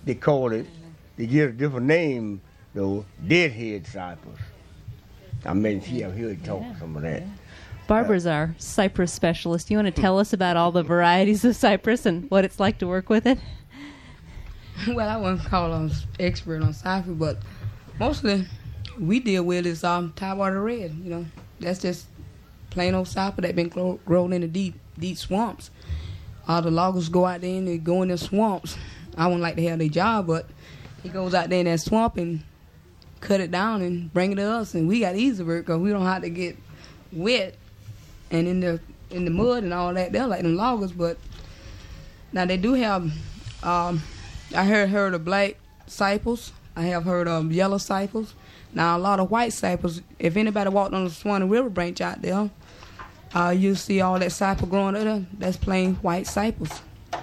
they call it, they give a different name, though, deadhead cypress. I mean, see, I've heard talk some of that. Barbara's our cypress specialist. You want to tell us about all the varieties of cypress and what it's like to work with it? Well, I wouldn't call them expert on cypress, but mostly we deal with is Tidewater Red. You know, that's just plain old cypress that been grown in the deep swamps. The loggers go out there and they go in the swamps. I wouldn't like to have their job, but he goes out there in that swamp and cut it down and bring it to us, and we got easy work because we don't have to get wet and in the mud and all that. They're like them loggers, but now they do have. I heard of black cypress. I have heard of yellow cypress. Now a lot of white cypress. If anybody walked on the Swanee River branch out there, you see all that cypress growing there. That's plain white cypress.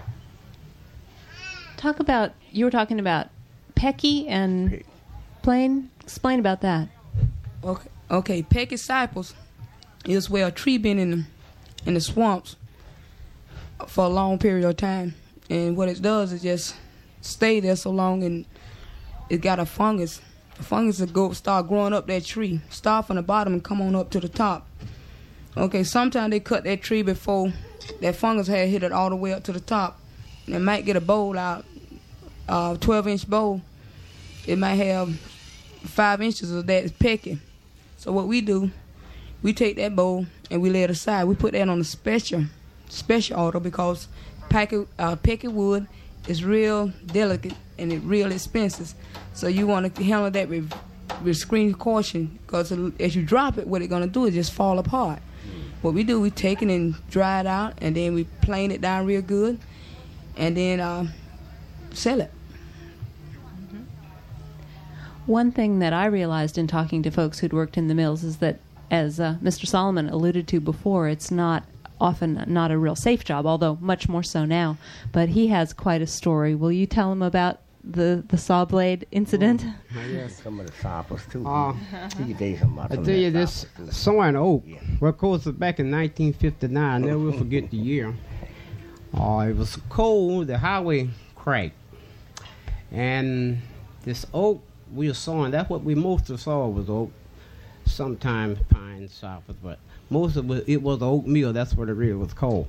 You were talking about Pecky and plain. Explain about that. Okay. Pecky cypress is where a tree been in the swamps for a long period of time, and what it does is just stay there so long, and it got a fungus. The fungus will start growing up that tree, start from the bottom and come on up to the top. Okay, sometimes they cut that tree before that fungus had hit it all the way up to the top. They might get a bowl out, 12-inch bowl. It might have 5 inches of that is pecky. So what we do, we take that bowl and we lay it aside. We put that on a special order because pecky wood is real delicate and it's real expensive. So you want to handle that with extreme caution because as you drop it, what it's going to do is just fall apart. What we do, we take it and dry it out, and then we plane it down real good, and then sell it. One thing that I realized in talking to folks who'd worked in the mills is that, as Mr. Solomon alluded to before, it's often not a real safe job, although much more so now. But he has quite a story. Will you tell him about the saw blade incident? Yes, some of the cypress too. He can tell you something about I tell you this, sawing oak. Yeah. Well, of course, back in 1959, I never will forget the year. It was cold. The highway cracked, and this oak we were sawing. That's what we mostly saw was oak. Sometimes pine, cypress, but most of it was oak mill. That's what it really was called.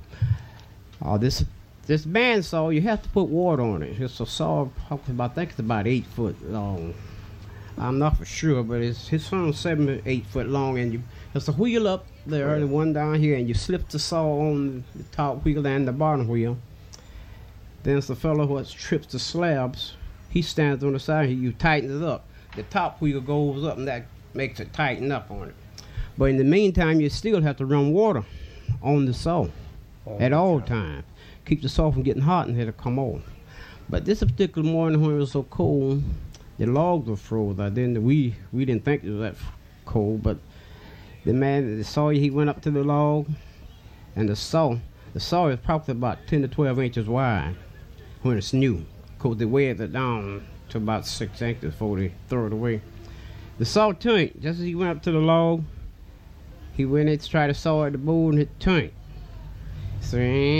This bandsaw, you have to put water on it. It's a saw, I think it's about 8 foot long. I'm not for sure, but it's around 7 or 8 foot long, and there's a wheel up there and one down here, and you slip the saw on the top wheel and the bottom wheel. Then there's the fellow who trips the slabs. He stands on the side, you tighten it up. The top wheel goes up, and that makes it tighten up on it. But in the meantime, you still have to run water on the saw at all times. Keep the saw from getting hot and it'll come off. But this particular morning when it was so cold, the logs were frozen. We didn't think it was that cold, but the saw, he went up to the log, and the saw is probably about 10 to 12 inches wide when it's new, because they weighed it down to about 6 inches before they throw it away. The saw turned. Just as he went up to the log, he went in to try to saw at the board, and it turned. So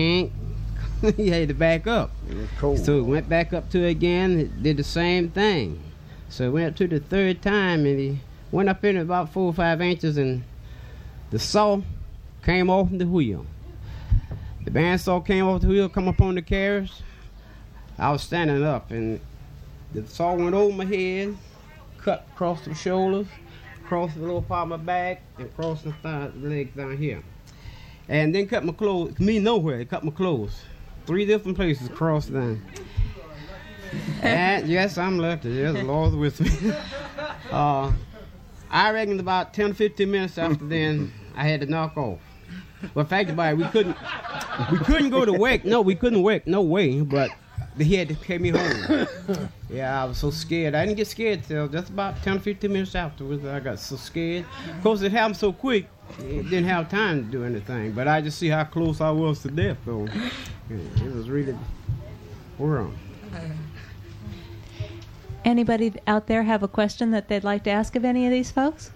he had to back up. So he went back up to it again, it did the same thing. So he went up to the third time, and he went up in about 4 or 5 inches, and the saw came off the wheel. The bandsaw came off the wheel, come up on the carriage. I was standing up, and the saw went over my head, cut across the shoulders, across the lower part of my back, and across the legs down here. And then cut my clothes, me nowhere, it cut my clothes. 3 different places across down. And yes, I'm lucky. Yes, the Lord's with me. I reckon about 10 or 15 minutes after then, I had to knock off. Well, fact about it, we couldn't go to work. No, we couldn't work, no way. But he had to carry me home. Yeah, I was so scared. I didn't get scared till just about 10 or 15 minutes afterwards. I got so scared. Of course, it happened so quick, it didn't have time to do anything. But I just see how close I was to death, though. It was really world. Anybody out there have a question that they'd like to ask of any of these folks?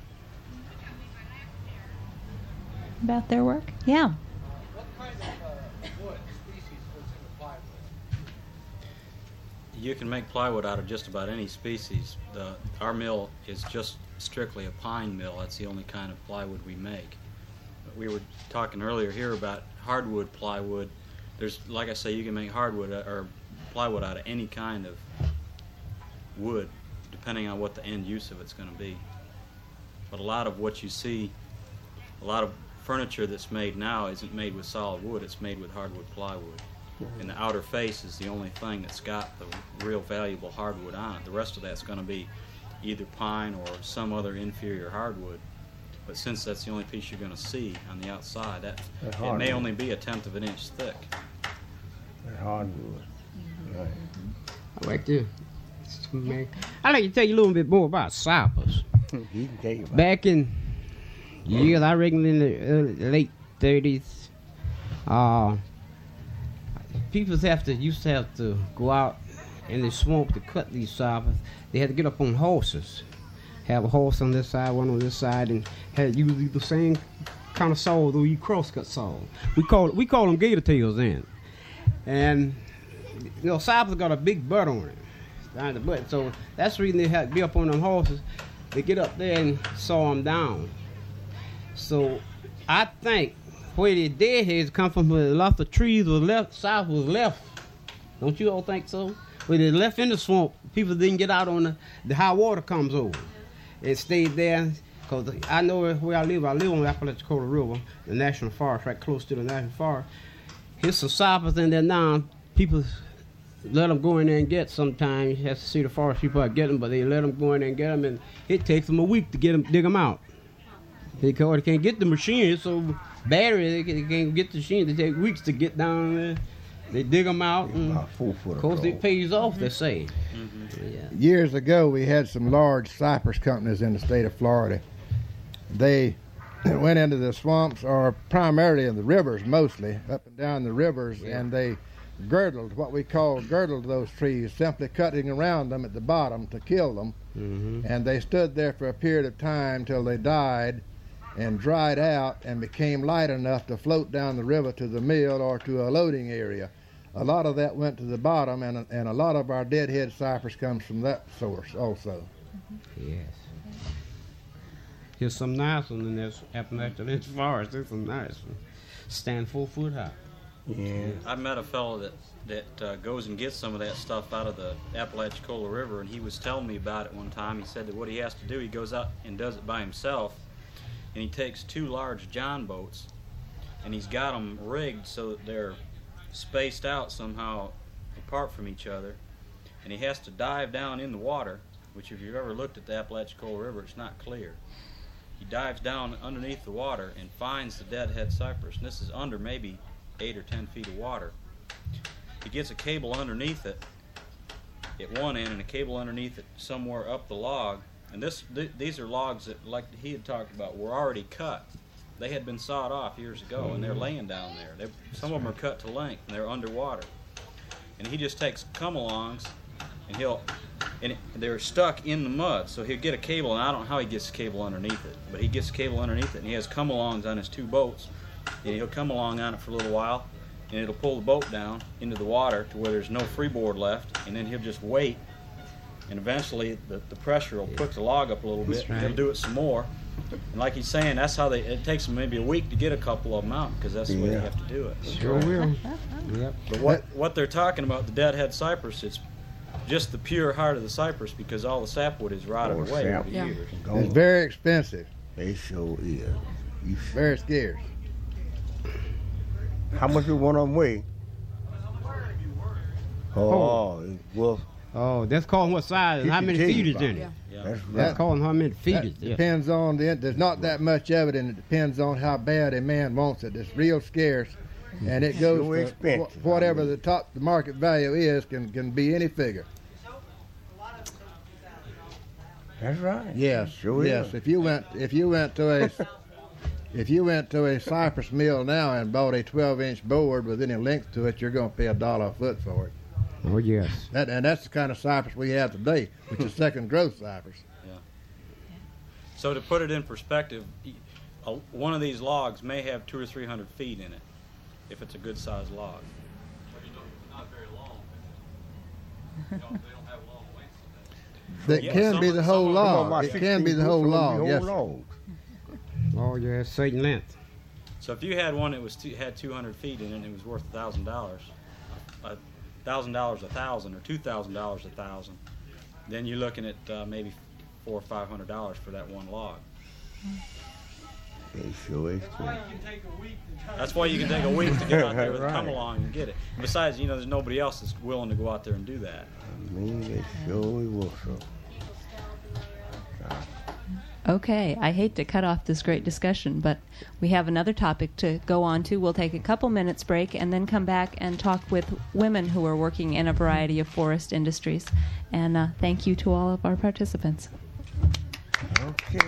About their work? Yeah. What kind of wood species was in the plywood? You can make plywood out of just about any species. Our mill is just strictly a pine mill. That's the only kind of plywood we make. But we were talking earlier here about hardwood plywood. There's, like I say, you can make hardwood or plywood out of any kind of wood, depending on what the end use of it's going to be. But a lot of what you see, a lot of furniture that's made now isn't made with solid wood, it's made with hardwood plywood. And the outer face is the only thing that's got the real valuable hardwood on it. The rest of that's going to be either pine or some other inferior hardwood. But since that's the only piece you're going to see on the outside, it may only be 1/10 of an inch thick. That's hardwood. Right. I like to. I like to tell you a little bit more about cypress. He can tell you about Back in years, I reckon in the late 30s, people used to have to go out in the swamp to cut these cypress. They had to get up on horses, have a horse on this side, one on this side, and had usually the same kind of saw, though you crosscut saw. We call them gator tails then, and cypress got a big butt on it, down the butt. So that's the reason they had to be up on them horses. They get up there and saw them down. So I think where the deadheads come from, where a lot of trees was left, south was left. Don't you all think so? Where they left in the swamp, people didn't get out on the high water comes over. It stayed there, because I know where I live on the Apalachicola River, the national forest, right close to the national forest. Here's some cypress in there now. People let them go in there and get sometimes. You have to see the forest people get them, but they let them go in there and get them, and it takes them a week to dig them out. They can't get the machine, so battery, they can't get the machine. They take weeks to get down there. They dig them out, and about 4 foot of course across. it pays off, they say. Yeah. Years ago, we had some large cypress companies in the state of Florida. They went into the swamps, or primarily in the rivers mostly, up and down the rivers, and they girdled those trees, simply cutting around them at the bottom to kill them. And they stood there for a period of time till they died and dried out and became light enough to float down the river to the mill or to a loading area. A lot of that went to the bottom, and a lot of our deadhead cypress comes from that source also. Yes. Here's some nice ones in this Appalachian forest. There's some nice ones. Stand 4 foot high. Yeah. I met a fellow that goes and gets some of that stuff out of the Apalachicola River, and he was telling me about it one time. He said that what he has to do, he goes out and does it by himself, and he takes 2 large john boats, and he's got them rigged so that they're spaced out somehow apart from each other, and he has to dive down in the water, which if you've ever looked at the Apalachicola River, it's not clear. He dives down underneath the water and finds the deadhead cypress, and this is under maybe 8 or 10 feet of water. He gets a cable underneath it at one end and a cable underneath it somewhere up the log, and these are logs that, like he had talked about, were already cut. They had been sawed off years ago, and they're laying down there. Some of them are cut to length, and they're underwater. And he just takes come-alongs, and they're stuck in the mud. So he'll get a cable, and I don't know how he gets the cable underneath it, but he gets the cable underneath it, and he has come-alongs on his 2 boats, and he'll come along on it for a little while, and it'll pull the boat down into the water to where there's no freeboard left, and then he'll just wait, and eventually the pressure will put the log up a little bit, and he'll do it some more. And like he's saying, that's how it takes them maybe a week to get a couple of them out, because that's the way they have to do it. Sure will. Yep. But what they're talking about, the deadhead cypress, it's just the pure heart of the cypress, because all the sapwood is rotted away over the years. It's very expensive. They sure is. Very scarce. How much do one of them weigh? Well, Oh, that's calling what size and how many feet is in it. Yeah. That's calling how many feet That is it. depends on there's not that much of it, and it depends on how bad a man wants it. It's real scarce, and it goes Sure to expensive. whatever the market value is can be any figure. that's right. Yes, Sure yes. is. If you went to a cypress mill now and bought a 12-inch board with any length to it, you're going to pay $1 a foot for it. Oh, yes. And that's the kind of cypress we have today, which is second growth cypress. So to put it in perspective, one of these logs may have 200 or 300 feet in it, if it's a good sized log. That Yeah, can some be of- the some whole of them Talking log. about It 16 can be the foot, whole some of log. them be Yes. whole logs. Oh, yeah, certain length. So if you had one that was had 200 feet in it and it was worth $1,000, $1,000 1,000 or $2,000 1,000, then you're looking at maybe $400 or $500 for that one log. It sure is true. That's why you can take a week to get out there with a come Right. along and get it. Besides, there's nobody else that's willing to go out there and do that. I mean, it sure will, so. Okay, I hate to cut off this great discussion, but we have another topic to go on to. We'll take a couple minutes break and then come back and talk with women who are working in a variety of forest industries. And thank you to all of our participants. Okay.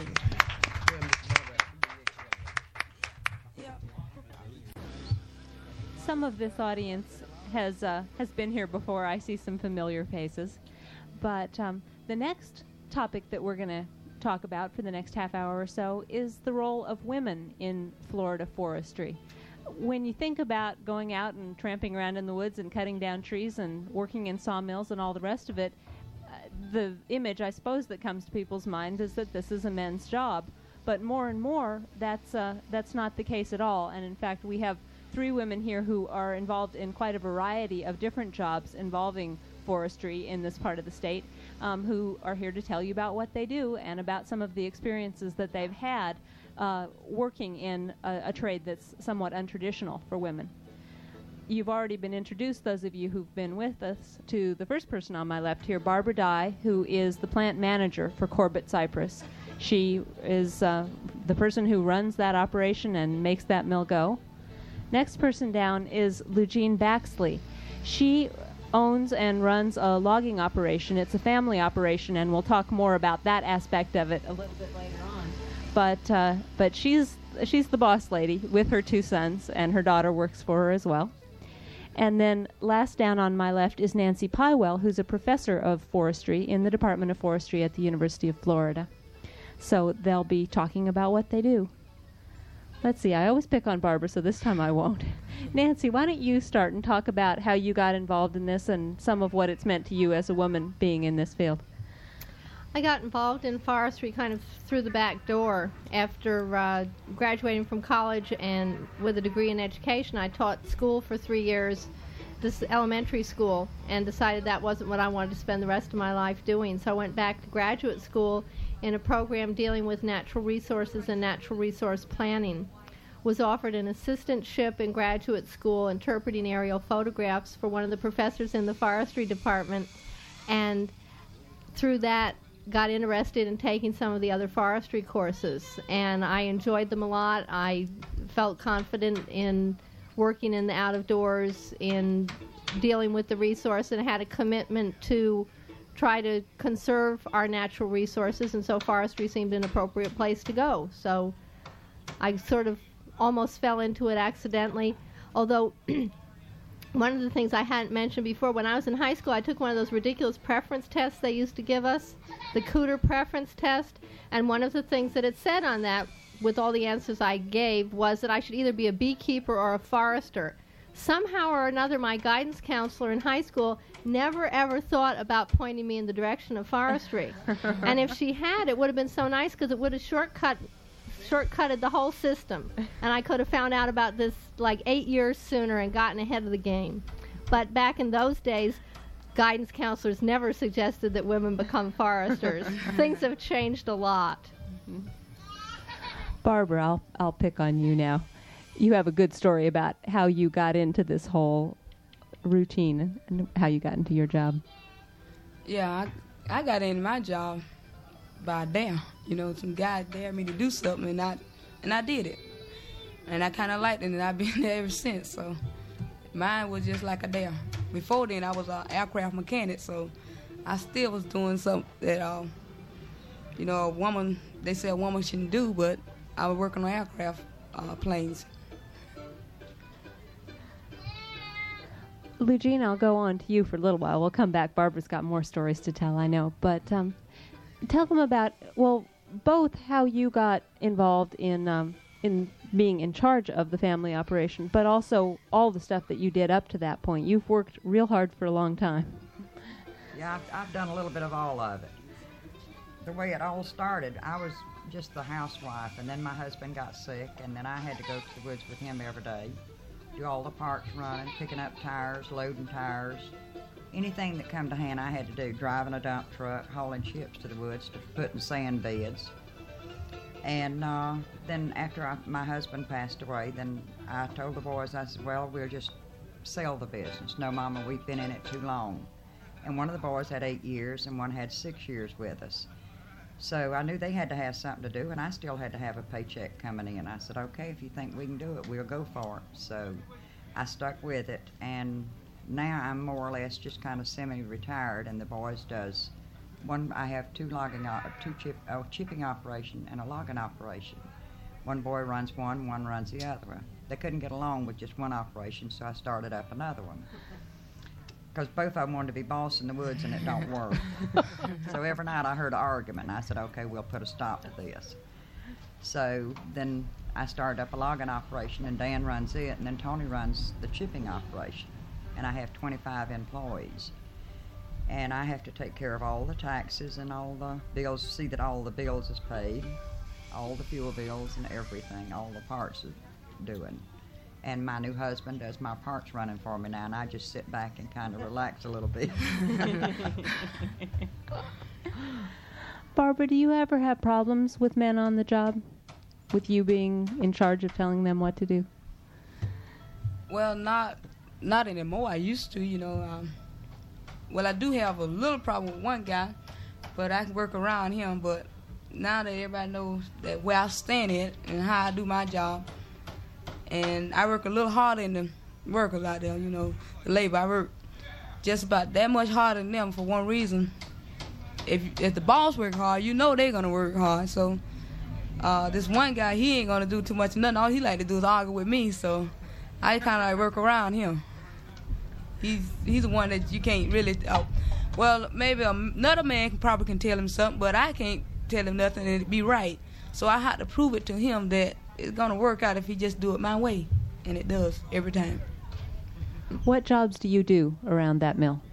Some of this audience has been here before. I see some familiar faces. But the next topic that we're going to talk about for the next half hour or so is the role of women in Florida forestry. When you think about going out and tramping around in the woods and cutting down trees and working in sawmills and all the rest of it, the image, I suppose, that comes to people's minds is that this is a men's job. But more and more, that's not the case at all. And in fact, we have 3 women here who are involved in quite a variety of different jobs involving forestry in this part of the state, who are here to tell you about what they do and about some of the experiences that they've had working in a trade that's somewhat untraditional for women. You've already been introduced, those of you who've been with us, to the first person on my left here, Barbara Dye, who is the plant manager for Corbett Cypress. She is the person who runs that operation and makes that mill go. Next person down is Lugene Baxley. She owns and runs a logging operation. It's a family operation, and we'll talk more about that aspect of it a little bit later on. But she's the boss lady with her 2 sons, and her daughter works for her as well. And then last down on my left is Nancy Pywell, who's a professor of forestry in the Department of Forestry at the University of Florida. So they'll be talking about what they do. Let's see, I always pick on Barbara, so this time I won't. Nancy, why don't you start and talk about how you got involved in this and some of what it's meant to you as a woman being in this field? I got involved in forestry kind of through the back door. After graduating from college and with a degree in education, I taught school for 3 years, this elementary school, and decided that wasn't what I wanted to spend the rest of my life doing. So I went back to graduate school in a program dealing with natural resources and natural resource planning. Was offered an assistantship in graduate school interpreting aerial photographs for one of the professors in the forestry department, and through that got interested in taking some of the other forestry courses, and I enjoyed them a lot. I felt confident in working in the out of doors, in dealing with the resource, and had a commitment to try to conserve our natural resources, and so forestry seemed an appropriate place to go. So I sort of almost fell into it accidentally, although one of the things I hadn't mentioned before, when I was in high school, I took one of those ridiculous preference tests they used to give us, the Cooter preference test, and one of the things that it said on that, with all the answers I gave, was that I should either be a beekeeper or a forester. Somehow or another, my guidance counselor in high school never ever thought about pointing me in the direction of forestry. And if she had, it would have been so nice, because it would have shortcutted the whole system, and I could have found out about this like 8 years sooner and gotten ahead of the game. But back in those days, guidance counselors never suggested that women become foresters. Things have changed a lot. Barbara, I'll pick on you now. You have a good story about how you got into this whole routine and how you got into your job. Yeah, I got into my job by dare. Some guy dared me to do something, and I did it. And I kind of liked it, and I've been there ever since. So mine was just like a dare. Before then, I was an aircraft mechanic, so I still was doing something that, a woman, they say a woman shouldn't do, but I was working on aircraft planes. Lugene, I'll go on to you for a little while. We'll come back. Barbara's got more stories to tell, I know. But tell them about, both how you got involved in being in charge of the family operation, but also all the stuff that you did up to that point. You've worked real hard for a long time. Yeah, I've done a little bit of all of it. The way it all started, I was just the housewife, and then my husband got sick, and then I had to go to the woods with him every day, do all the parks running, picking up tires, loading tires, anything that come to hand I had to do, driving a dump truck, hauling chips to the woods, to put in sand beds. And then after my husband passed away, then I told the boys, I said, well, we'll just sell the business. No, Mama, we've been in it too long. And one of the boys had 8 years, and one had 6 years with us. So I knew they had to have something to do, and I still had to have a paycheck coming in. I said, okay, if you think we can do it, we'll go for it. So I stuck with it, and now I'm more or less just kind of semi-retired, and the boys does one. I have chipping operation and a logging operation. One boy runs one runs the other one. They couldn't get along with just one operation, so I started up another one. Because both of them wanted to be boss in the woods, and it don't work. So every night I heard an argument, and I said, okay, we'll put a stop to this. So then I started up a logging operation, and Dan runs it, and then Tony runs the chipping operation. And I have 25 employees. And I have to take care of all the taxes and all the bills, see that all the bills is paid, all the fuel bills and everything, all the parts are doing. And my new husband does my parts running for me now, and I just sit back and kind of relax a little bit. Barbara, do you ever have problems with men on the job, with you being in charge of telling them what to do? Well, not anymore. I used to, you know. Well, I do have a little problem with one guy, but I can work around him. But now that everybody knows that where I stand at and how I do my job, and I work a little harder than the workers out there, you know, the labor. I work just about that much harder than them for one reason. If the boss work hard, you know they're going to work hard. So this one guy, he ain't going to do too much of nothing. All he like to do is argue with me, so I kind of like work around him. He's the one that you can't really... well, maybe another man probably can tell him something, but I can't tell him nothing and it'd be right. So I have to prove it to him that it's going to work out if he just do it my way. And it does, every time. What jobs do you do around that mill?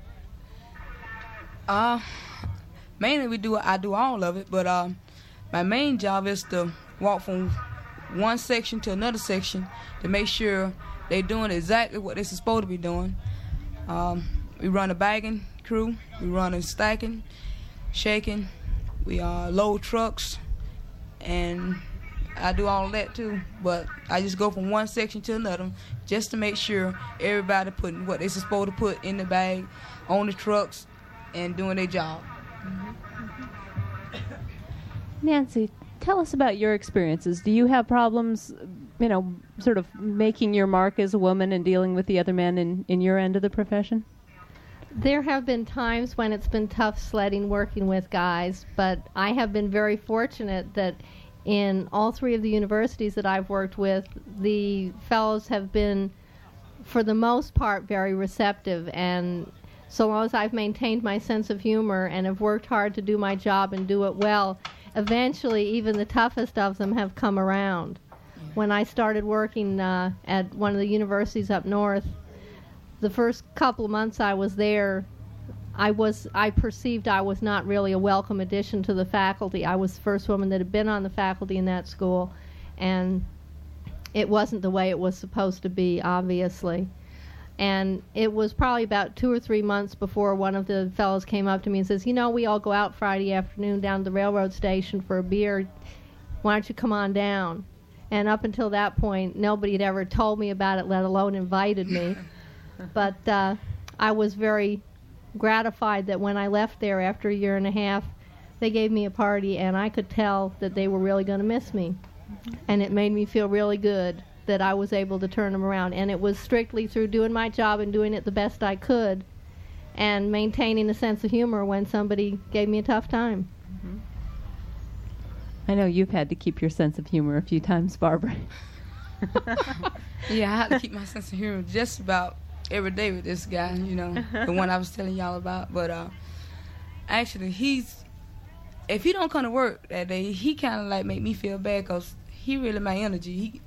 Mainly I do all of it, but my main job is to walk from one section to another section to make sure they're doing exactly what they're supposed to be doing. We run a bagging crew, we run a stacking, shaking, we load trucks, and I do all of that too, but I just go from one section to another just to make sure everybody putting what they're supposed to put in the bag, on the trucks, and doing their job. Nancy, tell us about your experiences. Do you have problems, you know, sort of making your mark as a woman and dealing with the other men in your end of the profession? There have been times when it's been tough sledding working with guys, but I have been very fortunate that in all three of the universities that I've worked with, the fellows have been, for the most part, very receptive. And so long as I've maintained my sense of humor and have worked hard to do my job and do it well, eventually even the toughest of them have come around. When I started working at one of the universities up north, the first couple of months I was there, I perceived I was not really a welcome addition to the faculty. I was the first woman that had been on the faculty in that school, and it wasn't the way it was supposed to be, obviously. And it was probably about 2 or 3 months before one of the fellows came up to me and says, you know, we all go out Friday afternoon down to the railroad station for a beer. Why don't you come on down? And up until that point, nobody had ever told me about it, let alone invited me. But I was very gratified that when I left there after a year and a half, they gave me a party, and I could tell that they were really going to miss me. And it made me feel really good that I was able to turn them around. And it was strictly through doing my job and doing it the best I could and maintaining a sense of humor when somebody gave me a tough time. Mm-hmm. I know you've had to keep your sense of humor a few times, Barbara. Yeah, I had to keep my sense of humor just about every day with this guy, you know, the one I was telling y'all about. But actually, if he don't come to work that day, he kind of like make me feel bad because he really my energy.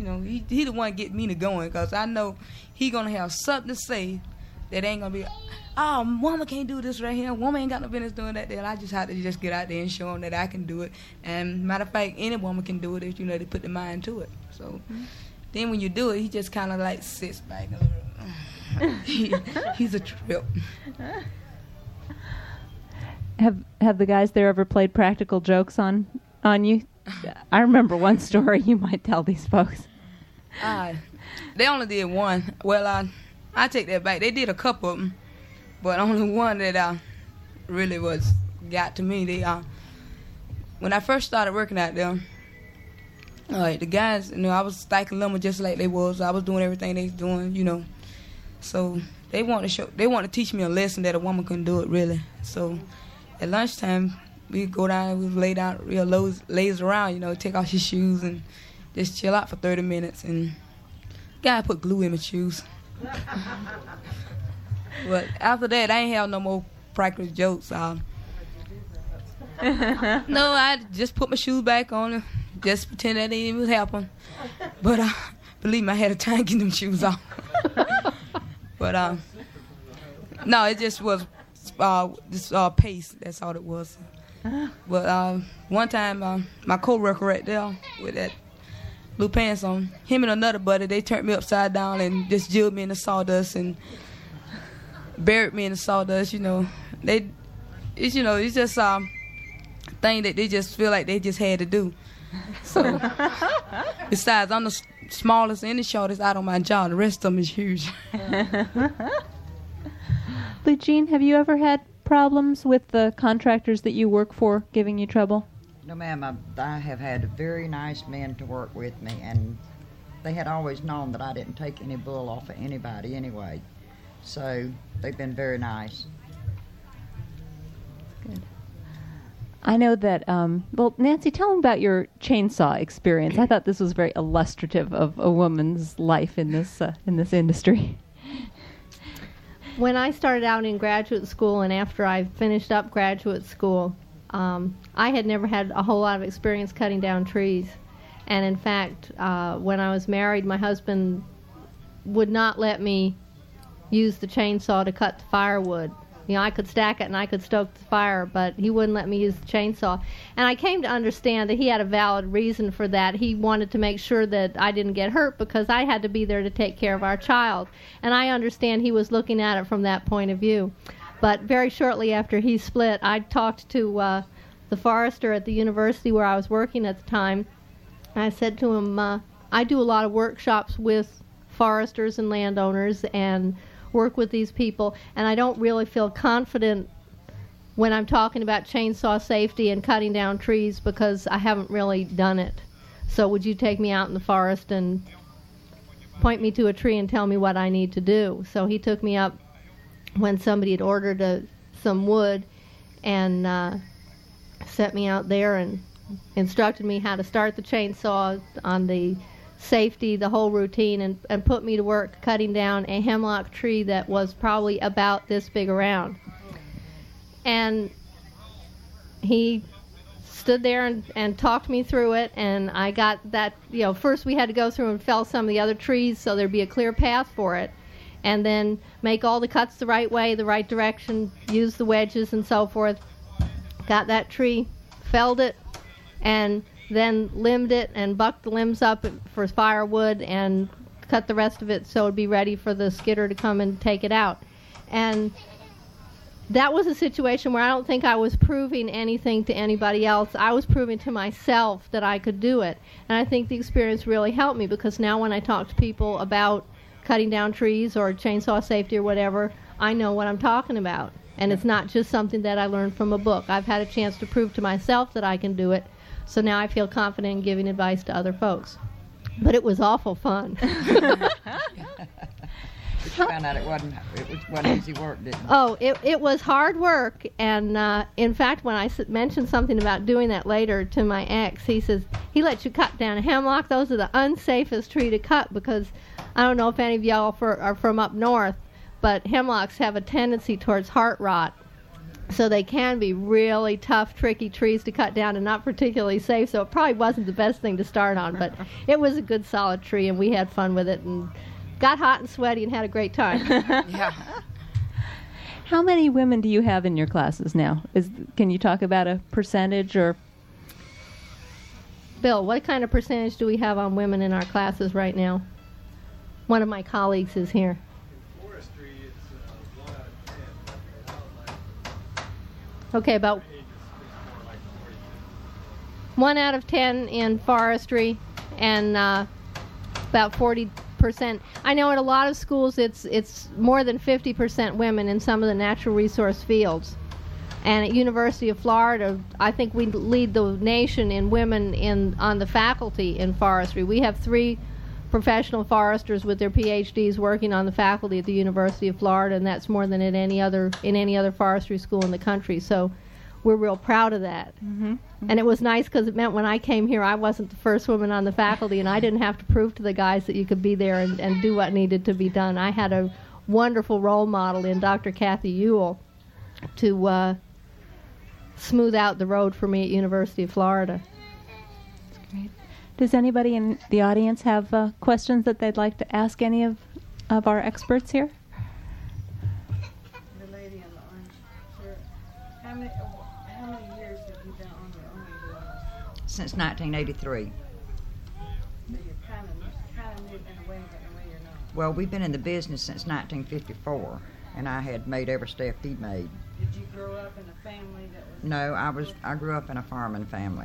He the one get me to going because I know he gonna have something to say that ain't gonna be. oh, woman can't do this right here. Woman ain't got no business doing that there. I just had to just get out there and show them that I can do it. And matter of fact, any woman can do it if, they put the mind to it. So then when you do it, he just kind of like sits back a little. He's a trip. Have the guys there ever played practical jokes on you? I remember one story you might tell these folks. They only did one. Well, I take that back. They did a couple of them, but only one that really got to me. They when I first started working out there, the guys, I was stacking lumber just like they was. I was doing everything they was doing, So they want to teach me a lesson that a woman couldn't do it really. So at lunchtime, we go down, we lay down real lazy around, take off your shoes and just chill out for 30 minutes. And guy put glue in my shoes. But after that, I ain't have no more practical jokes. No, I just put my shoes back on and just pretend that it even happen. But believe me, I had a time getting them shoes off. But no, it just was this pace. That's all it was. But one time, my co-worker right there with that blue pants on, him and another buddy, they turned me upside down and just jilled me in the sawdust and buried me in the sawdust. It's just a thing that they just feel like they just had to do. So besides, I'm the smallest and the shortest out on my job. The rest of them is huge. Lucine, have you ever had problems with the contractors that you work for giving you trouble? No, ma'am. I have had very nice men to work with me, and they had always known that I didn't take any bull off of anybody anyway. So they've been very nice. Good. I know that, Nancy, tell them about your chainsaw experience. I thought this was very illustrative of a woman's life in this industry. When I started out in graduate school and after I finished up graduate school, I had never had a whole lot of experience cutting down trees. And in fact, when I was married, my husband would not let me use the chainsaw to cut the firewood. I could stack it and I could stoke the fire, but he wouldn't let me use the chainsaw. And I came to understand that he had a valid reason for that. He wanted to make sure that I didn't get hurt because I had to be there to take care of our child. And I understand he was looking at it from that point of view. But very shortly after he split, I talked to the forester at the university where I was working at the time. I said to him, I do a lot of workshops with foresters and landowners and work with these people, and I don't really feel confident when I'm talking about chainsaw safety and cutting down trees because I haven't really done it. So would you take me out in the forest and point me to a tree and tell me what I need to do? So he took me up when somebody had ordered some wood and set me out there and instructed me how to start the chainsaw on the safety, the whole routine, and put me to work cutting down a hemlock tree that was probably about this big around. And he stood there and talked me through it, and I got that, first we had to go through and fell some of the other trees so there'd be a clear path for it, and then make all the cuts the right way, the right direction, use the wedges and so forth. Got that tree, felled it, and then limbed it and bucked the limbs up for firewood and cut the rest of it so it'd be ready for the skidder to come and take it out. And that was a situation where I don't think I was proving anything to anybody else. I was proving to myself that I could do it. And I think the experience really helped me because now when I talk to people about cutting down trees or chainsaw safety or whatever, I know what I'm talking about. And it's not just something that I learned from a book. I've had a chance to prove to myself that I can do it. So now I feel confident in giving advice to other folks. But it was awful fun. But you found out it wasn't easy work, didn't it? Oh, it was hard work. And in fact, when I mentioned something about doing that later to my ex, he says, he lets you cut down a hemlock. Those are the unsafest tree to cut because I don't know if any of y'all are from up north, but hemlocks have a tendency towards heart rot. So they can be really tough, tricky trees to cut down and not particularly safe. So it probably wasn't the best thing to start on, but it was a good, solid tree, and we had fun with it and got hot and sweaty and had a great time. Yeah. How many women do you have in your classes now? Can you talk about a percentage or? Bill, what kind of percentage do we have on women in our classes right now? One of my colleagues is here. In forestry, it's 1 out of 10. Okay, about 1 out of 10 in forestry, and about 40%. I know at a lot of schools it's more than 50% women in some of the natural resource fields. And at University of Florida, I think we lead the nation in women on the faculty in forestry. We have 3 professional foresters with their PhDs working on the faculty at the University of Florida, and that's more than in any other forestry school in the country. So we're real proud of that. Mm-hmm. And it was nice because it meant when I came here, I wasn't the first woman on the faculty, and I didn't have to prove to the guys that you could be there and do what needed to be done. I had a wonderful role model in Dr. Kathy Ewell to smooth out the road for me at University of Florida. That's great. Does anybody in the audience have questions that they'd like to ask any of our experts here? The lady in the orange shirt. How many years have you been on your own drugs? Since 1983. So you're kind of new in a way, but in a way you're not. Well, we've been in the business since 1954, and I had made every step he'd made. Did you grow up in a family that was... No, I grew up in a farming family.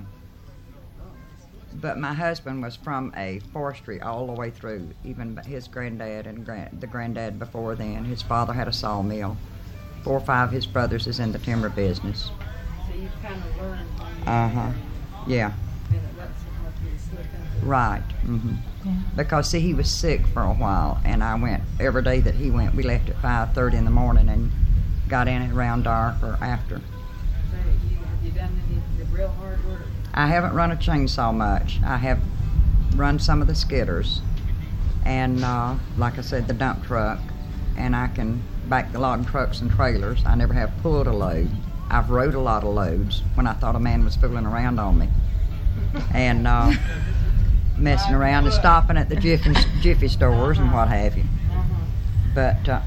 But my husband was from a forestry all the way through, even his granddad and the granddad before then. His father had a sawmill. 4 or 5 of his brothers is in the timber business. So you kind of learned on your Uh-huh. Yeah. And it wasn't help you to slip into it. Right. Mm-hmm. Yeah. Because, see, he was sick for a while, and I went every day that he went. We left at 5:30 in the morning and got in around dark or after. So have you done any of the real hard work? I haven't run a chainsaw much. I have run some of the skidders and, like I said, the dump truck, and I can back the log trucks and trailers. I never have pulled a load. I've rode a lot of loads when I thought a man was fooling around on me and messing around and stopping at the Jiffy stores and what have you. But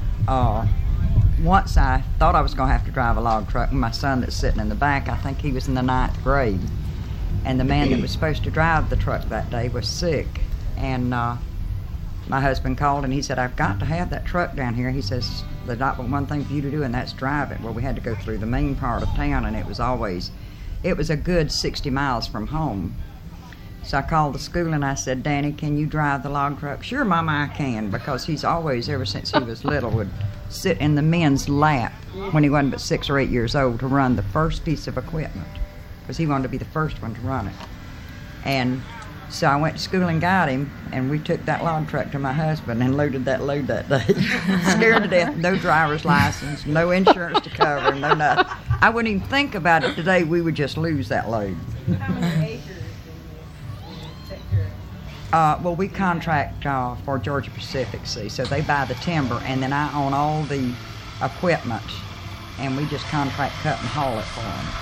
once I thought I was going to have to drive a log truck, and my son that's sitting in the back, I think he was in the 9th grade. And the man that was supposed to drive the truck that day was sick. And my husband called and he said, I've got to have that truck down here. He says, there's not but one thing for you to do, and that's drive it. Well, we had to go through the main part of town, and it was a good 60 miles from home. So I called the school and I said, Danny, can you drive the log truck? Sure, Mama, I can, because he's always, ever since he was little, would sit in the men's lap when he wasn't but 6 or 8 years old to run the first piece of equipment, because he wanted to be the first one to run it. And so I went to school and got him, and we took that log truck to my husband and loaded that load that day. Scared to death, no driver's license, no insurance to cover, no nothing. I wouldn't even think about it today. We would just lose that load. How many acres do you take care of? Well, we contract for Georgia Pacific, see, so they buy the timber, and then I own all the equipment, and we just contract cut and haul it for them.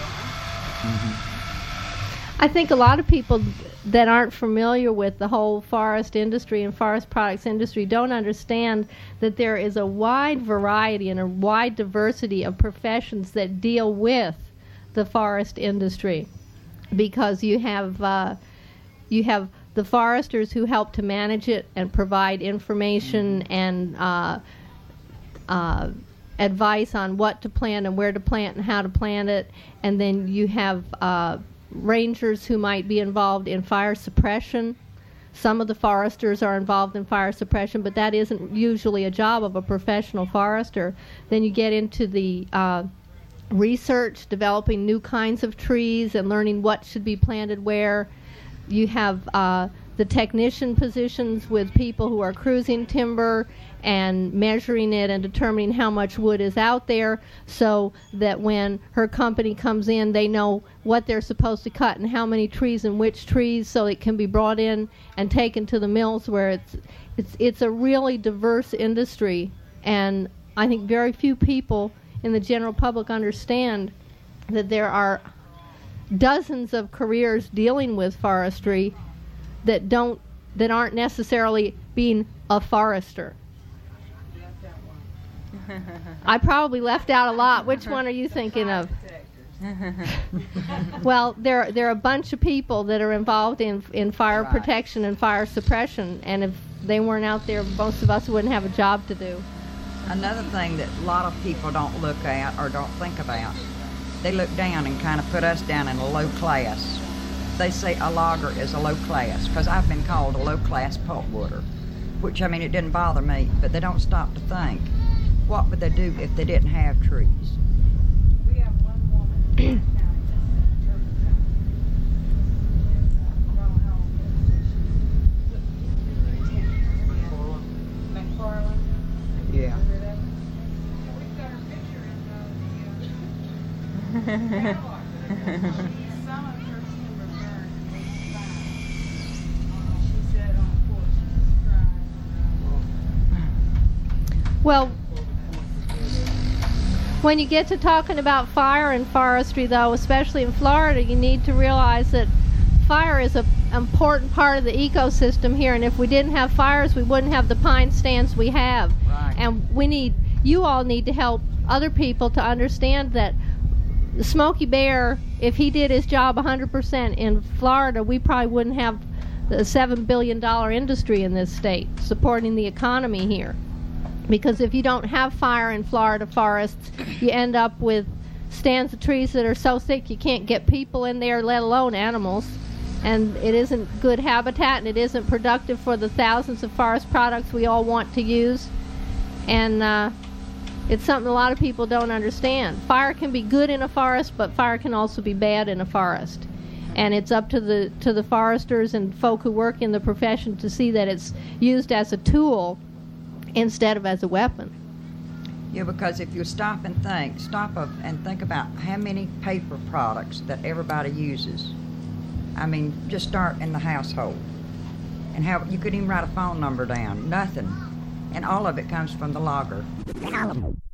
Mm-hmm. I think a lot of people that aren't familiar with the whole forest industry and forest products industry don't understand that there is a wide variety and a wide diversity of professions that deal with the forest industry, because you have the foresters who help to manage it and provide information and advice on what to plant and where to plant and how to plant it, and then you have rangers who might be involved in fire suppression. Some of the foresters are involved in fire suppression, but that isn't usually a job of a professional forester. Then you get into the research, developing new kinds of trees and learning what should be planted where. You have the technician positions with people who are cruising timber and measuring it and determining how much wood is out there, so that when her company comes in, they know what they're supposed to cut and how many trees and which trees, so it can be brought in and taken to the mills, where it's a really diverse industry. And I think very few people in the general public understand that there are dozens of careers dealing with forestry that aren't necessarily being a forester. I probably left out a lot. Which one are you thinking of? Well, there are a bunch of people that are involved in fire Right. protection and fire suppression, and if they weren't out there, most of us wouldn't have a job to do. Another thing that a lot of people don't look at or don't think about, they look down and kind of put us down in a low class. They say a logger is a low class, because I've been called a low class pulpwooder, which, I mean, it didn't bother me, but they don't stop to think, what would they do if they didn't have trees? We have one woman in the county, Turtle County. McFarland. Yeah. Remember that? We've got her picture in the catalog. Some of her timber burned in 85. She said on the porch, she was crying. Well, when you get to talking about fire and forestry, though, especially in Florida, you need to realize that fire is an important part of the ecosystem here, and if we didn't have fires, we wouldn't have the pine stands we have. Right. And you all need to help other people to understand that the Smokey Bear, if he did his job 100% in Florida, we probably wouldn't have the $7 billion industry in this state supporting the economy here. Because if you don't have fire in Florida forests, you end up with stands of trees that are so thick you can't get people in there, let alone animals. And it isn't good habitat, and it isn't productive for the thousands of forest products we all want to use. And it's something a lot of people don't understand. Fire can be good in a forest, but fire can also be bad in a forest. And it's up to the foresters and folk who work in the profession to see that it's used as a tool instead of as a weapon. Yeah, because if you stop and think about how many paper products that everybody uses. I mean, just start in the household. And how you couldn't even write a phone number down, nothing. And all of it comes from the logger.